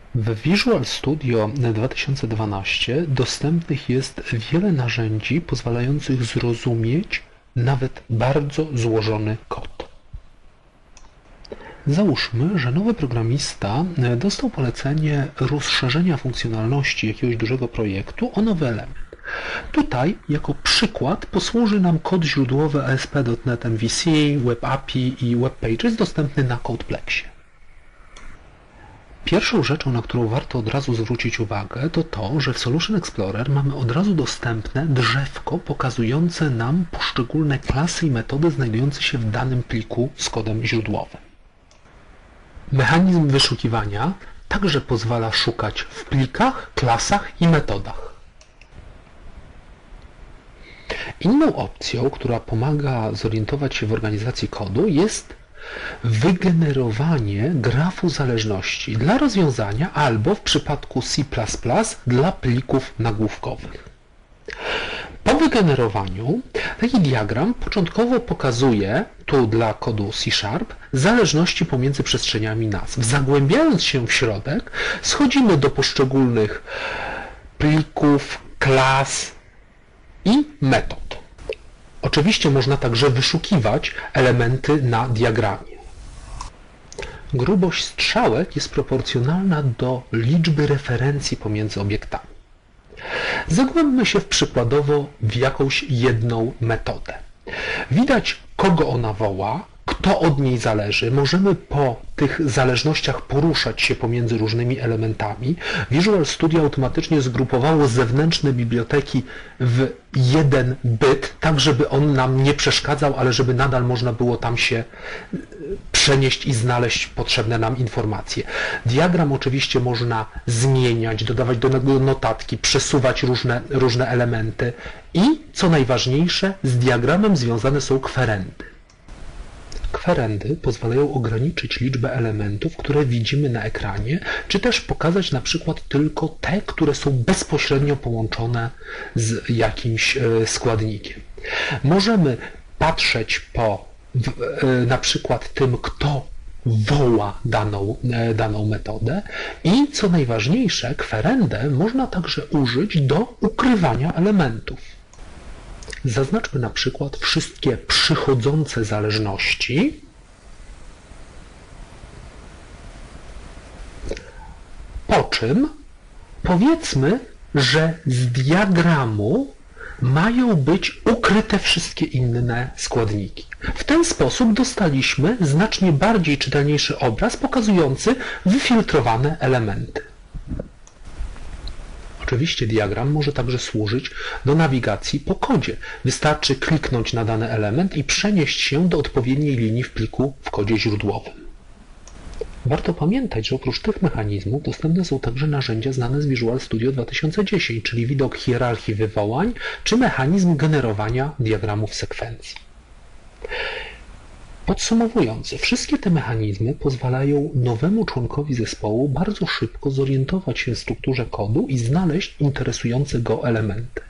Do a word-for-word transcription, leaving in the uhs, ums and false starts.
W Visual Studio dwa tysiące dwanaście dostępnych jest wiele narzędzi pozwalających zrozumieć nawet bardzo złożony kod. Załóżmy, że nowy programista dostał polecenie rozszerzenia funkcjonalności jakiegoś dużego projektu o nowy element. Tutaj jako przykład posłuży nam kod źródłowy A S P kropka net M V C, Web A P I i Web Pages dostępny na Codeplexie. Pierwszą rzeczą, na którą warto od razu zwrócić uwagę, to to, że w Solution Explorer mamy od razu dostępne drzewko pokazujące nam poszczególne klasy i metody znajdujące się w danym pliku z kodem źródłowym. Mechanizm wyszukiwania także pozwala szukać w plikach, klasach i metodach. Inną opcją, która pomaga zorientować się w organizacji kodu, jest wygenerowanie grafu zależności dla rozwiązania albo w przypadku C plus plus dla plików nagłówkowych. Po wygenerowaniu taki diagram początkowo pokazuje, tu dla kodu C Sharp, zależności pomiędzy przestrzeniami nazw. Zagłębiając się w środek, schodzimy do poszczególnych plików, klas i metod. Oczywiście można także wyszukiwać elementy na diagramie. Grubość strzałek jest proporcjonalna do liczby referencji pomiędzy obiektami. Zagłębmy się w przykładowo w jakąś jedną metodę. Widać, kogo ona woła, kto od niej zależy. Możemy po tych zależnościach poruszać się pomiędzy różnymi elementami. Visual Studio automatycznie zgrupowało zewnętrzne biblioteki w jeden byt, tak żeby on nam nie przeszkadzał, ale żeby nadal można było tam się przenieść i znaleźć potrzebne nam informacje. Diagram oczywiście można zmieniać, dodawać do niego notatki, przesuwać różne, różne elementy i, co najważniejsze, z diagramem związane są kwerendy. Kwerendy pozwalają ograniczyć liczbę elementów, które widzimy na ekranie, czy też pokazać na przykład tylko te, które są bezpośrednio połączone z jakimś składnikiem. Możemy patrzeć po na przykład tym, kto woła daną, daną metodę i, co najważniejsze, kwerendę można także użyć do ukrywania elementów. Zaznaczmy na przykład wszystkie przychodzące zależności po czym powiedzmy, że z diagramu mają być ukryte wszystkie inne składniki. W ten sposób dostaliśmy znacznie bardziej czytelniejszy obraz pokazujący wyfiltrowane elementy. Oczywiście diagram może także służyć do nawigacji po kodzie. Wystarczy kliknąć na dany element i przenieść się do odpowiedniej linii w pliku w kodzie źródłowym. Warto pamiętać, że oprócz tych mechanizmów dostępne są także narzędzia znane z Visual Studio dwa tysiące dziesięć, czyli widok hierarchii wywołań czy mechanizm generowania diagramów sekwencji. Podsumowując, wszystkie te mechanizmy pozwalają nowemu członkowi zespołu bardzo szybko zorientować się w strukturze kodu i znaleźć interesujące go elementy.